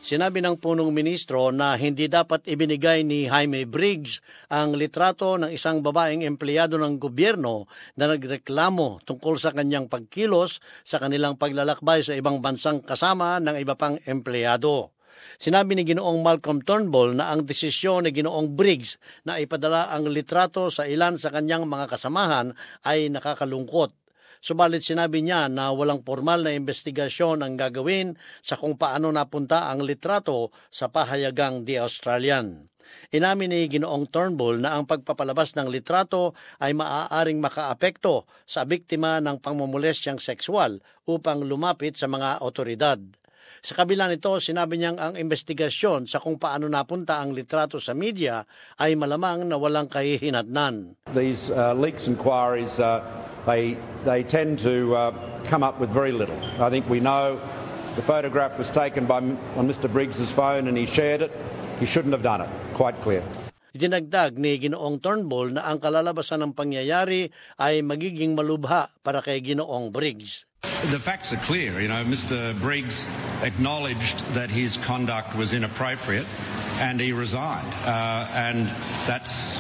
Sinabi ng punong ministro na hindi dapat ibinigay ni Jaime Briggs ang litrato ng isang babaeng empleyado ng gobyerno na nagreklamo tungkol sa kanyang pagkilos sa kanilang paglalakbay sa ibang bansang kasama ng iba pang empleyado. Sinabi ni Ginoong Malcolm Turnbull na ang desisyon ni Ginoong Briggs na ipadala ang litrato sa ilan sa kanyang mga kasamahan ay nakakalungkot. Subalit sinabi niya na walang formal na investigasyon ang gagawin sa kung paano napunta ang litrato sa pahayagang The Australian. Inamin ni Ginoong Turnbull na ang pagpapalabas ng litrato ay maaaring makaapekto sa biktima ng pangmomolestyang sexual upang lumapit sa mga otoridad. Sa kabila nito, sinabi niyang ang investigasyon sa kung paano napunta ang litrato sa media ay malamang na walang kahihinatnan. These leaks inquiries, they tend to come up with very little. I think we know the photograph was taken on Mr. Briggs's phone and he shared it. He shouldn't have done it. Quite clear. Dinagdag ni Ginoong Turnbull na ang kalalabasan ng pangyayari ay magiging malubha para kay Ginoong Briggs. The facts are clear. Mr. Briggs acknowledged that his conduct was inappropriate, and he resigned. And that's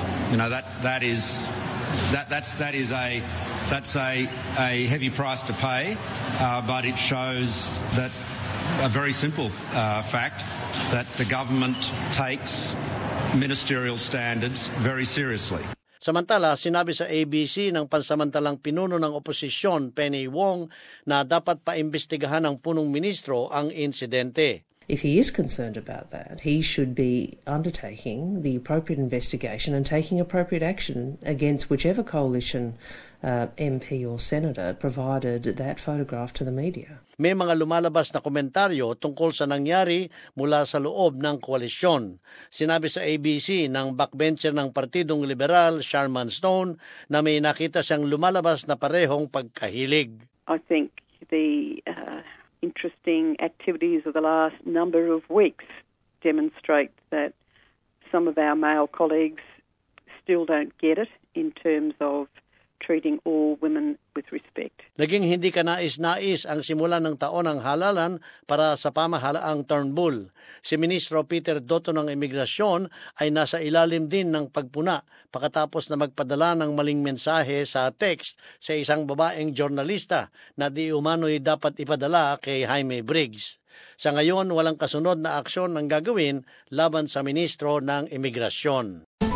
a heavy price to pay, but it shows that a very simple fact that the government takes ministerial standards very seriously. Samantala, sinabi sa ABC ng pansamantalang pinuno ng oposisyon, Penny Wong, na dapat paimbestigahan ng punong ministro ang insidente. If he is concerned about that, he should be undertaking the appropriate investigation and taking appropriate action against whichever coalition MP or senator provided that photograph to the media. May mga lumalabas na komentaryo tungkol sa nangyari mula sa loob ng koalisyon. Sinabi sa ABC ng backbencher ng Partidong Liberal, Sharman Stone, na may nakita siyang lumalabas na parehong pagkahilig. I think the interesting activities of the last number of weeks demonstrate that some of our male colleagues still don't get it in terms of treating all women with respect. Naging hindi kanais-nais ang simula ng taon ng halalan para sa pamahalaang Turnbull. Si Ministro Peter Dutton ng Imigrasyon ay nasa ilalim din ng pagpuna pagkatapos na magpadala ng maling mensahe sa text sa isang babaeng journalista na di umano'y dapat ipadala kay Jaime Briggs. Sa ngayon, walang kasunod na aksyon ang gagawin laban sa Ministro ng Imigrasyon.